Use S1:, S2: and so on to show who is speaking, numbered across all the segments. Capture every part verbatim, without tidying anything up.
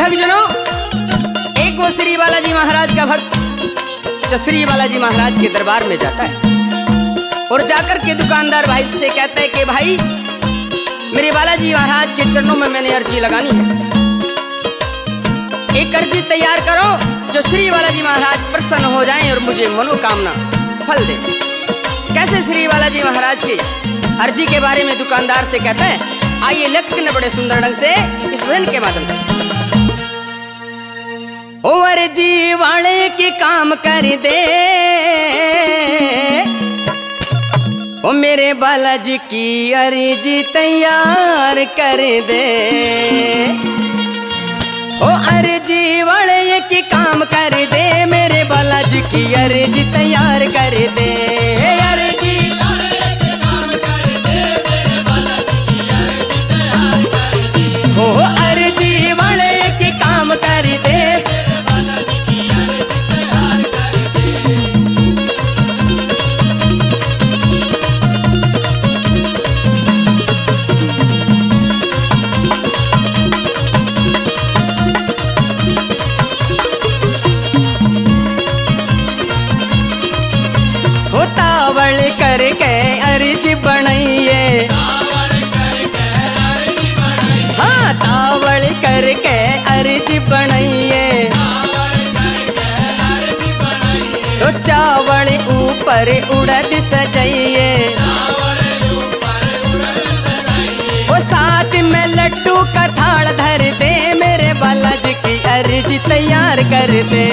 S1: भक्तजनों, एक वो श्री बालाजी महाराज का भक्त जो श्री बालाजी महाराज के दरबार में जाता है और जाकर के दुकानदार भाई से कहता है कि भाई मेरे बालाजी महाराज के चरणों में मैंने अर्जी लगानी है, एक अर्जी तैयार करो जो श्री बालाजी महाराज प्रसन्न हो जाएं और मुझे मनोकामना फल दे। कैसे श्री बालाजी महाराज की अर्जी के बारे में दुकानदार से कहता है, आइए लेखक ने बड़े सुंदर ढंग से इस भजन के माध्यम से। ओ अर्जी वाले के काम कर दे, ओ मेरे बालाजी की अर्जी तैयार कर दे। ओ अर्जी वाले के काम कर दे, मेरे बालाजी की अर्जी तैयार कर दे। अर्जी वाले के काम कर दे, मेरे बालाजी की अर्जी तैयार कर दे। ओ अर्जी वाले के काम कर दे, मेरे बालाजी की अर्जी तैयार कर दे। तावड़ करके अर्जी बनाइए, हाँ तावड़ करके अर्जी बनाइए। तो चावल ऊपर उड़द सजाइए, वो साथ में लड्डू का थाल धर दे, मेरे बालाजी की अर्जी तैयार कर दे।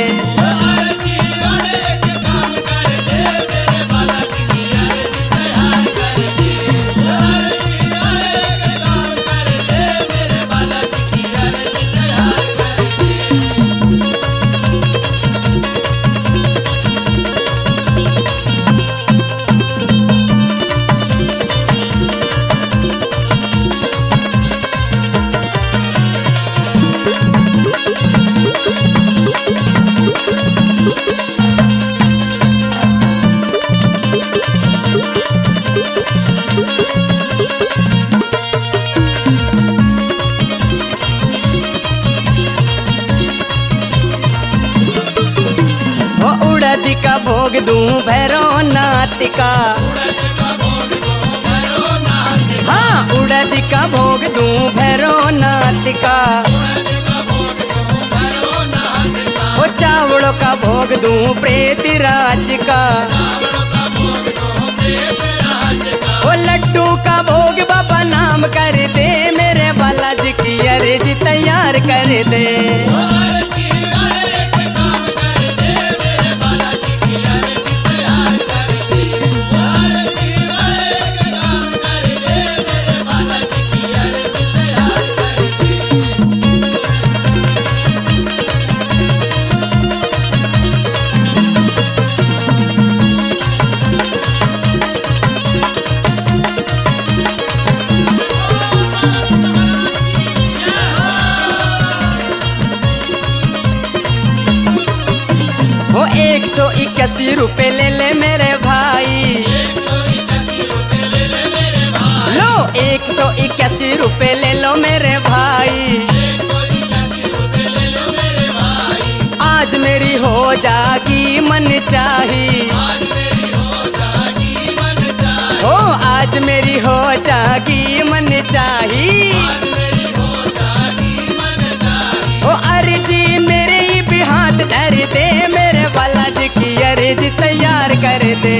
S1: उड़द का भोग दूं भैरवनाथ का, हाँ उड़द का भोग दूं भैरवनाथ का। वो चावलों का भोग दूं प्रेतराज का, वो लड्डू का भोग बाबा नाम कर दे, मेरे बालाजी की अर्जी तैयार कर दे। वो एक सौ इक्यासी रुपए ले ले मेरे भाई, लो एक सौ इक्यासी रुपए ले लो मेरे भाई। आज मेरी हो जागी मन चाही, हो आज मेरी हो जागी मन चाही। ओ अर्जी मेरे भी हाथ धर दे, मेरे बालाजी की अर्जी तैयार कर दे।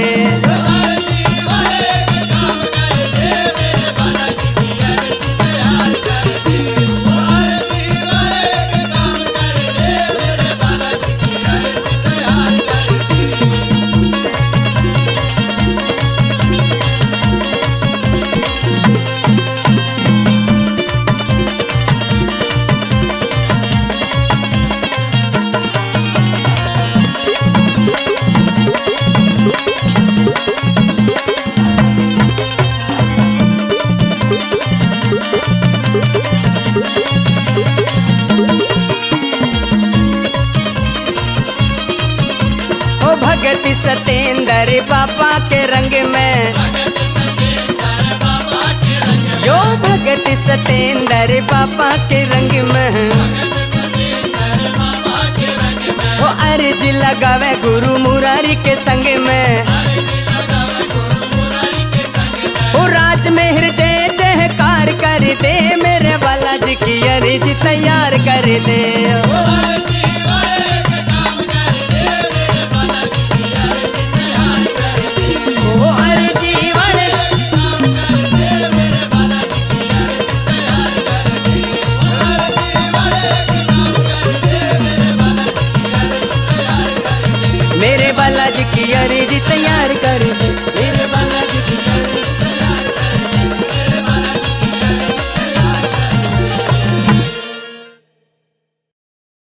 S1: भगति सतेंद्र बाबा के रंग में, यो भगति सतेंद्र बाबा के रंग में। अर्जी लगावे गुरु मुरारी के संग में। ओ राज मेहर जय जयकार कर दे मेरे बालाजी की अर्जी तैयार कर दे। ओ अर्जी वाले मेरे बालाजी की अर्जी तैयार कर दे मेरे बालाजी।